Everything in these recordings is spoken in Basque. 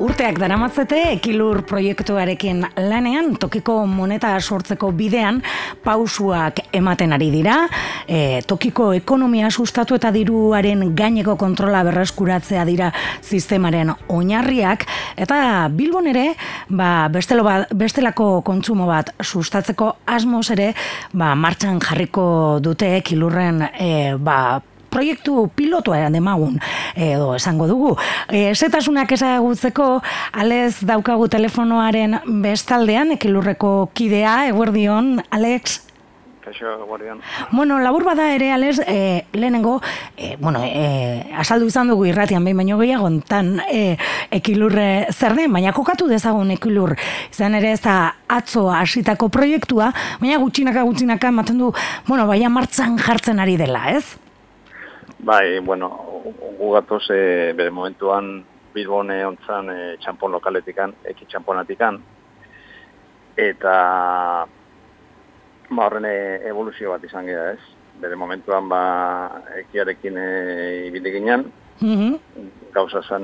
Urteak daramatzete Ekilur proiektuarekin lanean tokiko moneta sortzeko bidean pausuak ematen ari dira, tokiko ekonomia sustatu eta diruaren gaineko kontrola berreskuratzea dira sistemaren oinarriak, eta Bilbon ere bestelako kontsumo bat sustatzeko asmoz ere martxan jarriko dute Ekilurren proiektu pilotua demagun, edo esango dugu. Zetasunak ezagutzeko, Alex daukagu telefonoaren bestaldean, Ekilurreko kidea, eguerdion, Alex? Kaixo, eguerdion. Bueno, labur bada ere, Alex, lehenengo, azaldu izan dugu irratian behin baino gehiago, ontan Ekilurre zer den, baina kokatu dezagun Ekilur, izan ere ez da atzo hasitako proiektua, baina gutxinaka ematen du, baina martxan jartzen ari dela, ez? Bai, gu gatoz bere momentuan Bilbon ontzan txampon lokaletikan, eki txamponatikan, eta horren evoluzio bat izan gira, ez? Bere momentuan ekiarekin ibili ginen, gauza zen,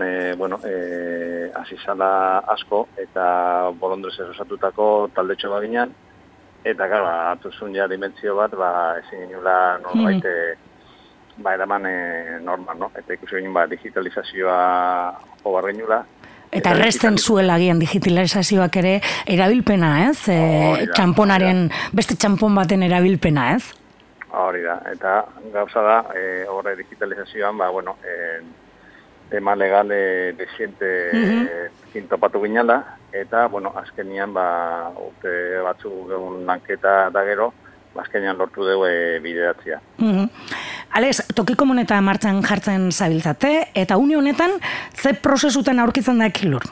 azizala asko, eta bolondrez osatutako taldetxo bat ginen, eta gara, atuzun ja dimentsio bat, ezin nula norbait, eraman normal, no? Eta ikusi ginen digitalizazioa hobarren nula. Eta erresten zuela gian digitalizazioak ere erabilpena, ez? Txamponaren, beste txampon baten erabilpena, ez? Hori da, eta gauza da, horre digitalizazioan, tema legal desiente topatu ginala, eta, azkenian, urte batzuk egun lanketa da gero, azkenean lortu dugu bideratzea. Alex, tokiko moneta martxan jartzen zabiltzate, eta une honetan, ze prozesutan aurkitzen da Ekilur?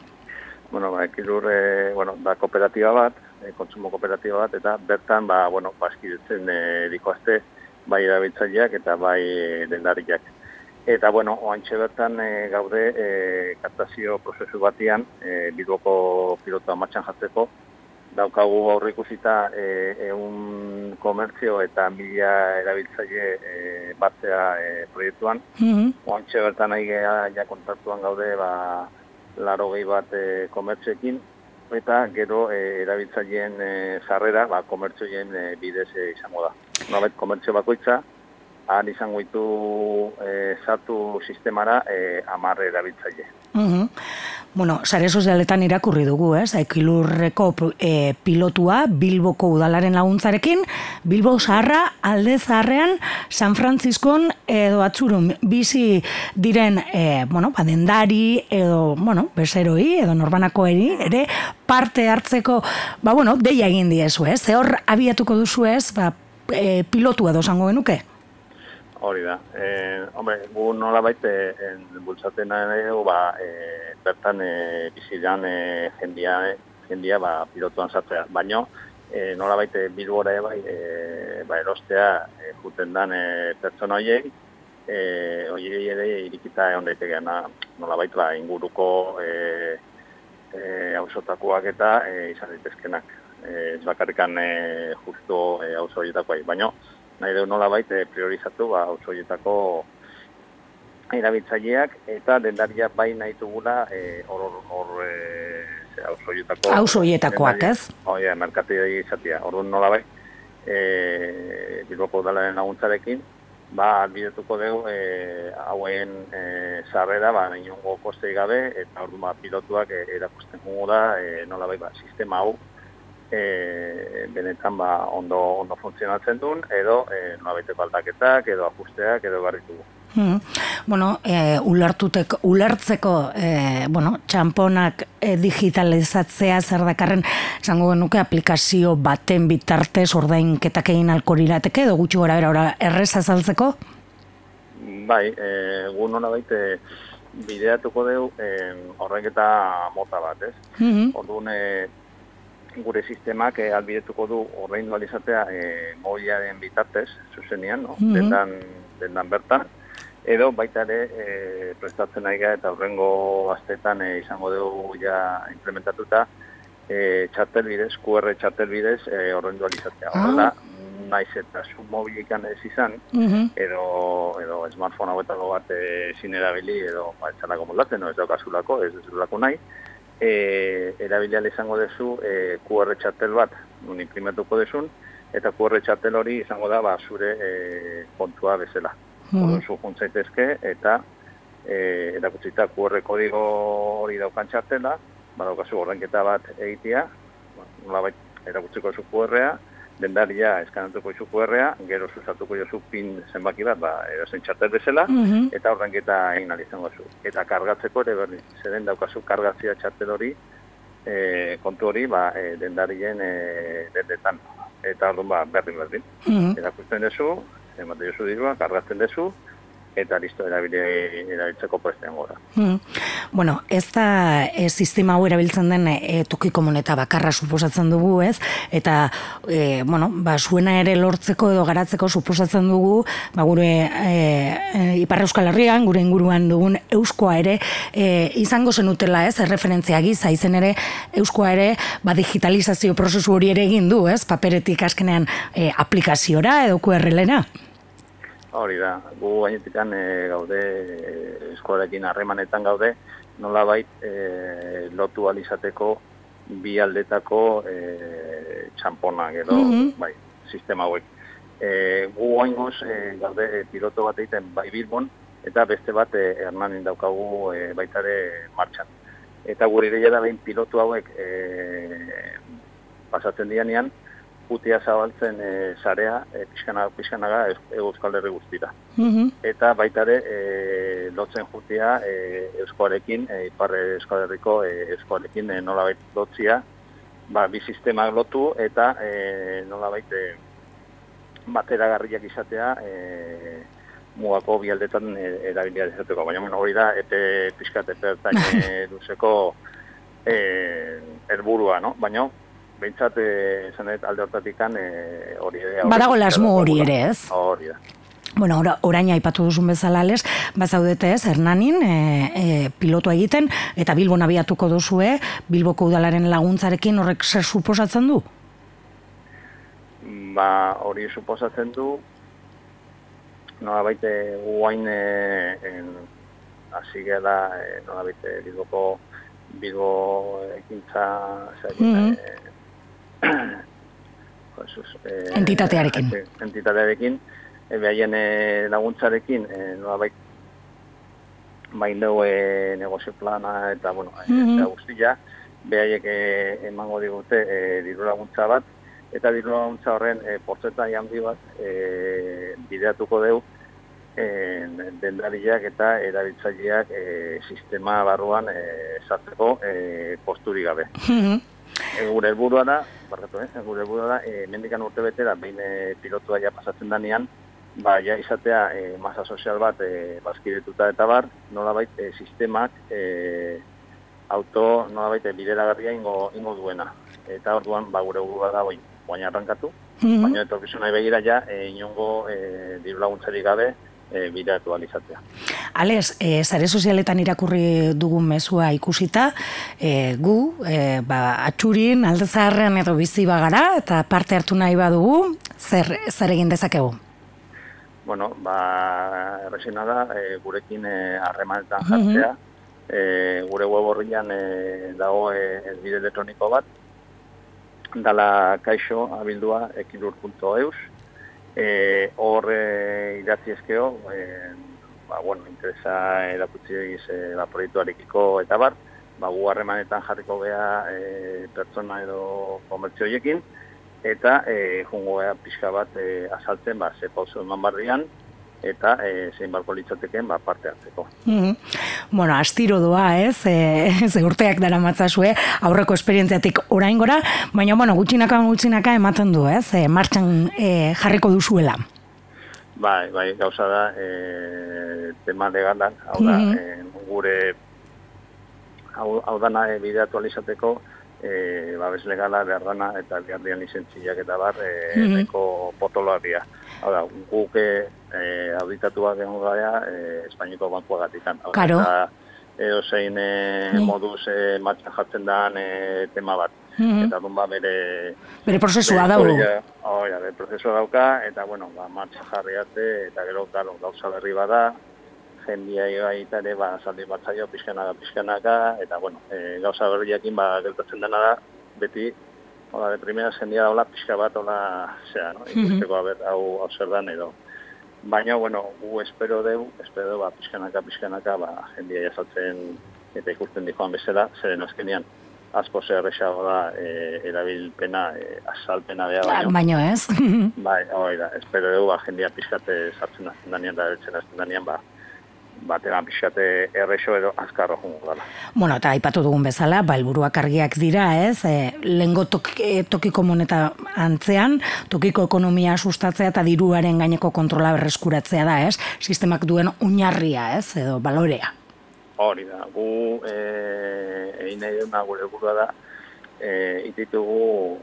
Ekilur da kooperatiba bat, kontsumo kooperatiba bat, eta bertan, askidetzen dikoazte, bai erabiltzaileak eta bai dendariak. Eta, oantxe bertan gaude kaptazio prozesu batian, Bilboko pilotua martxan jartzeko, daukagu aurreikusita ehun komertzio eta 1000 erabiltzaile batzea proiektuan. Oantxe bertan nahi ja kontaktuan gaude 80 bat komertzioekin, eta gero erabiltzaileen sarrera komertzioen bidez izango da. Nolabait komertzio bakoitza, han izango ditu sartu sistemara 10 erabiltzaile. Sare sozialetan irakurri dugu, ez? Ekilurreko pilotua Bilboko udalaren laguntzarekin, Bilbo zaharra, alde zaharrean, San Frantziskon edo Atzurun bizi diren, dendari edo, bezeroi edo norbanakoeri, ere parte hartzeko, deia egin diezu, ez? Ze hor abiatuko duzu, ez? Pilotua dozango genuke? Hori da. Gu nolabait bultzaten dugu, bertan bizidan jendia pilotuan sartzea. Baina, nolabait Bilbora erostea juten dan pertsona horiek, horiek ere irikita egon daitegean, nolabait inguruko auzotakoak eta izan daitezkenak. Ez bakarrikan justu auzo horietakoa. Baina, nahi dugu nolabait priorizatu auzoietako erabiltzaileak eta dendariak bai nahi dugula auzoietakoak, ez? Oia, merkatia izatea. Orduan nolabait Bilboko udalaren laguntzarekin albidetuko dugu hauen sarrera inongo kostei gabe, eta orduan pilotuak erakusten dugu da nolabait sistema hau benetan ondo funtzionatzen duen, edo noabaiteko aldaketak, edo ajusteak, edo garritugu. Ulertzeko txamponak digitalizatzea zer dakarren, esango genuke aplikazio baten bitartez ordainketak egin alko lirateke, edo gutxi gora bera errez azaltzeko? Bai, gu nolabait bideatuko dugu ordainketa mota bat, ez? Orduan, gure sistemak albidetuko du ordaindu alizatea mobilaren bitartez, zuzenean, dendan bertan, edo baita ere prestatzen nahi gara eta horrengo astetan izango dugu ja implementatuta txartel bidez, QR txartel bidez ordaindu alizatea. Horrela, naiz eta zu mobilikan ez izan, edo smartphone hauetako bat ezin erabili, edo etzalako moldatzen, ez daukasulako, ez duzulako nahi, erabilial izango dezu QR txartel bat, nun imprimatuko dezun, eta QR txartel hori izango da zure kontua bezala. Orduan zu juntzaitezke, eta erakutzita QR kodigo hori daukan txartela, badaukazu ordenketa bat egitea, nolabait erakutziko zu QR-a, dendaria eskanatuko zu QR-a, gero zuzatuko jozu pin zenbaki bat, edozein txartel bezala, eta ordenketa egin izango zu. Eta kargatzeko ere berriz, zeren daukazu kargatzea txartel hori, kontu hori, dendarien dendetan. Eta orduan berdin. Erakusten dezu, ematen jozu dirua, kargatzen dezu, eta listo erabiltzeko prestean gora. Bueno, ez da sistema hau erabiltzen den toki komuneta bakarra suposatzen dugu, ez? Eta, zuena ere lortzeko edo garatzeko suposatzen dugu, gure Ipar Euskal Herrian, gure inguruan dugun euskoa ere izango zenutela, ez? Erreferentzia giza, izen ere euskoa ere digitalizazio prozesu hori ere egin du, ez? Paperetik azkenean aplikaziora edo QR-lena. Hori da, gu gainetikan gaude, eskoarekin harremanetan gaude, nolabait lotu alizateko bi aldetako txamponak edo sistema hauek. Gu oingoz gaude piloto bat egiten bai Bilbon, eta beste bat Hernanin daukagu baitare martxan. Eta gure ideia da behin pilotu hauek pasatzen dianean, putea zabaltzen sarea pixkanaga Euskal Herri guztira. Eta baitare lotzen jutea Euskoarekin, Ipar Euskal Herriko Euskoarekin nolabait lotzia, bi sistemak lotu eta nolabait bateragarriak izatea mugako bi aldetan erabilia izateko. Baina hori da, epe pixkat epertain luzeko helburua, no? Baina behintzat, zanet, alde hortatikan hori ere... Badago lasmo hori ere, ez? Hori da. Bueno, orain aipatu duzun bezala, Ales, bazaudete ez, Hernanin pilotua egiten, eta Bilbon abiatuko duzue, Bilboko udalaren laguntzarekin horrek zer suposatzen du? Hori suposatzen du, nolabait guain hasi gela, nolabait Bilbo ekintza entitatearekin, behaien laguntzarekin, nolabait maindeu negozio plana eta, eta guztia, behaiek emango digute diru laguntza bat, eta diru laguntza horren portzentai handi bat bideatuko deu dendariak eta erabiltzaileak sistema barruan sartzeko posturi gabe. Gure helburua da, mendikan urte betera, behin pilotua ja pasatzen danean, ja izatea masa sozial bat bazkidetuta eta bar, nolabait sistemak nolabait bideragarria ingo duena. Eta orduan, gure helburua da baina arrankatu, baina etorkizunari begira ja inongo diru laguntzarik gabe bideratu alizatzea. Ales, sare sozialetan irakurri dugun mezua ikusita, gu, atxurin, alde zaharrean edo bizi bagara, eta parte hartu nahi badugu, zer egin dezakegu? Bueno, errexena da, gurekin harremanetan jartzea, gure web horrian dago bide elektroniko bat, dala kaixo abildua ekilur.eus, hor idatzi ezkeo, interesa erakutsi egiz proiektuarekiko eta bar, gu harremanetan jarriko geha pertsona edo komertzio horiekin, eta jungo geha pixka bat azaltzen, ze pauso eman barrian, eta zein barko litzateken parte hartzeko. Bueno, astiro doa, ez? Ze urteak dara matzazue, aurreko esperientziatik orain gora, baina, gutxinaka ematen du, ez? Martxan jarriko duzuela. Bai, gauza da, tema legalak, hau da, gure, hau dana bideatu alizateko, babes legala, behar dana, eta bihardian lizentziak eta bar, nahiko potoloaria. Hau da, guk auditatuak gengo gara Espainiko bankuagatikan. Karo. Edo zein moduz martxan jartzen dan tema bat. Eta orduan bere prozesua dago. Bere prozesua dauka, eta martxa jarri arte, eta gero gauza berri bada, jendia baita ere, zaldi bat zaio, pixkanaka, eta gauza berriakin gertatzen dena da, beti, de primera jendia daula, pixka bat, ikusteko hau zer dan edo. Baina, gu espero dugu, pixkanaka, jendia jasatzen eta ikusten dijoan bezala, zeren azkenean, asko zerrexago da erabilpena, azalpena beha baino ez? Bai, espero dugu, jendia pixkate sartzen azten danean, da bertzen azten danean, batean pixkate errexo edo azkarro jungo dala. Eta aipatu dugun bezala, helburuak argiak dira, ez? Lehengo tokiko moneta antzean, tokiko ekonomia sustatzea eta diruaren gaineko kontrola berreskuratzea da, ez? Sistemak duen oinarria, ez? Edo balorea. Hori da, gu egin nahi duna gure burua da, ititugu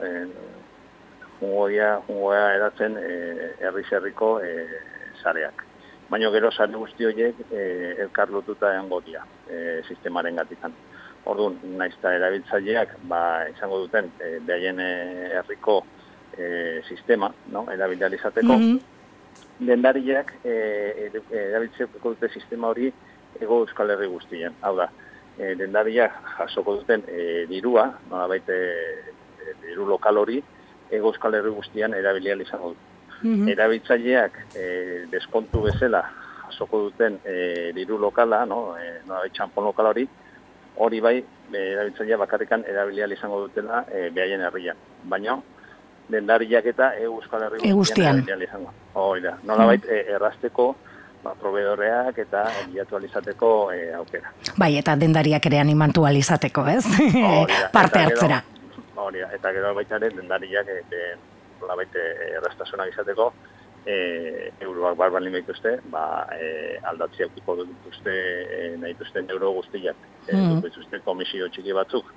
jungoa edatzen herri-zerriko sareak. Baina gero sare guzti horiek elkar lotuta egongo dira sistemaren gatikan. Orduan, naizta erabiltzaileak izango duten behaien herriko sistema, erabilizateko, dendariak erabiltzeko dute sistema hori Ego Euskal Herri guztien. Hau da, dendariak jasoko duten dirua, nolabait diru lokal hori, Ego Euskal Herri guztian erabilial izango dut. Erabiltzaileak deskontu bezala jasoko duten diru lokala, nolabait txanpon lokal hori bai, erabiltzailea bakarrikan erabilial izango dutela behaien herrian. Baina, dendariak eta Euskal Herri guztian erabilial izango. Hori da, nolabait errazteko proveedoreak eta bilatu alizateko aukera. Bai, eta dendariak ere animantu alizateko, ez? Parte hartzera. Hori, eta gero baita ere dendariak erraztasunak izateko euroak barbalin behituzte, aldatzi aukiko dituzte nahi dituzten euro guztiak. Dituzte komisio txiki batzuk,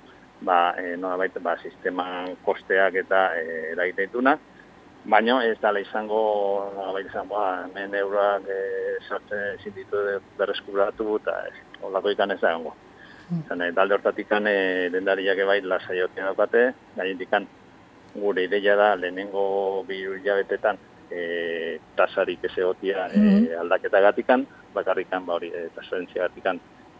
sisteman kosteak eta eragite ditunak, baina ez dala izango, hemen euroak sartzen zinditu berreskuratu eta olako ikan ez da gongo. Dalde hortatik dendariak ebai lasaiotia daukate, gaientikan gure ideia da lehenengo 2 hilabetetan tasarik ez egotia aldaketa gatikan, bakarrikan tasarentzia gatikan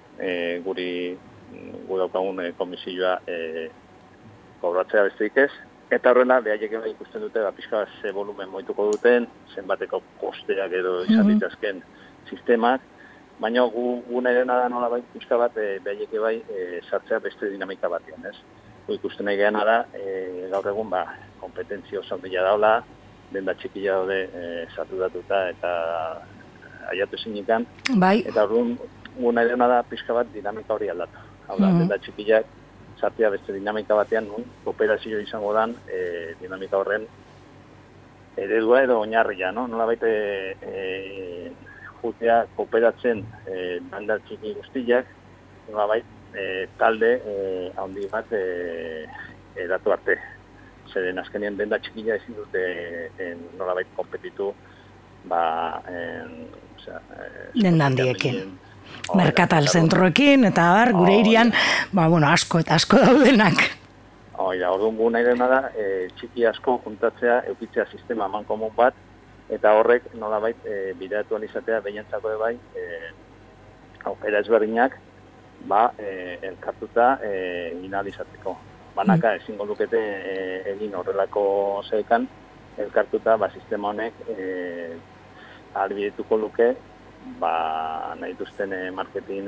gu daukagun komisioa kobratzea besteik ez. Eta horrela, behaiek ikusten dute, pixka ze volumen moituko duten, zenbateko kosteak edo izan ditazken sistemak, baina gu nahi dena da nola bai, pixka bat, behaiek sartzea beste dinamika batean, ez? Gu ikusten nahi gehan da, gaur egun, kompetentzia oso handia daula, denda txikila daude sartu datuta eta aiatu zinikan, eta orduan, gu nahi dena da, pixka bat dinamika hori aldatu. Hau da, denda txikilak, sartia beste dinamika batean, kooperazio izango dan, dinamika horren eredua edo oinarria, nola baita jutea kooperatzen bandar txiki guztiak, nola baita talde handi bat edatu arte. Zeren azkenean denda txikila ezin dute nola baita kompetitu denda handiekin. Merkatal zentroekin, eta gure irian, asko eta asko daudenak. Orduan gu nahi dena da, txiki asko juntatzea, eukitzea sistema mankomun bat, eta horrek nolabait bideratu izatea behientzako bai, aukera ezberdinak, elkartuta inalizateko. Banaka ezingo lukete egin horrelako zeekan, elkartuta sistema honek ahalbidetuko luke, nahi duzten marketing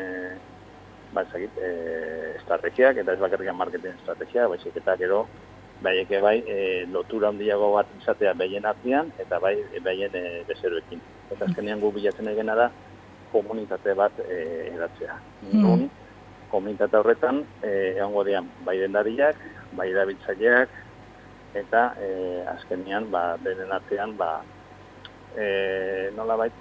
estrategiak, eta ez bakarrikan marketing estrategiak, baizik eta gero baieke lotura handiago bat izatea behien artean, eta behien bezeroekin. Eta azkenean gu bilatzen egena da komunitate bat edatzea. Nun, komunitate horretan egongo dian bai dendariak, bai erabiltzaileak, eta azkenean beren artean nolabait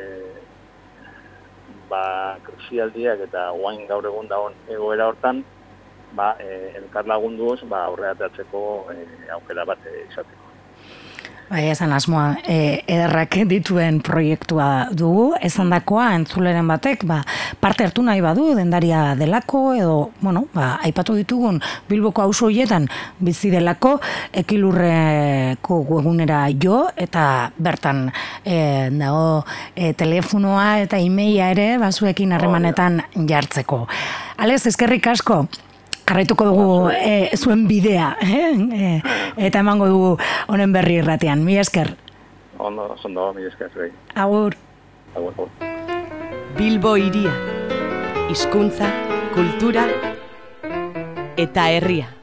kruzialdiak eta guain gaur egun dagoen egoera hortan elkar lagunduz aurrera ateratzeko aukera bat izateko. Bai, esan asmoa ederrak dituen proiektua dugu, esan dakoa entzuleren batek, parte hartu nahi badu, dendaria delako, edo, aipatu ditugun Bilboko auzo horietan bizi delako, Ekilurreko webgunera jo, eta bertan dago telefonoa eta emaila ere, bazuekin harremanetan jartzeko. Alex, eskerrik asko. Jarraituko dugu zuen bidea, eta emango dugu honen berri irratean. Mila esker. Ondo, mila esker. Agur. Agur. Bilbo hiria, hizkuntza, kultura eta herria.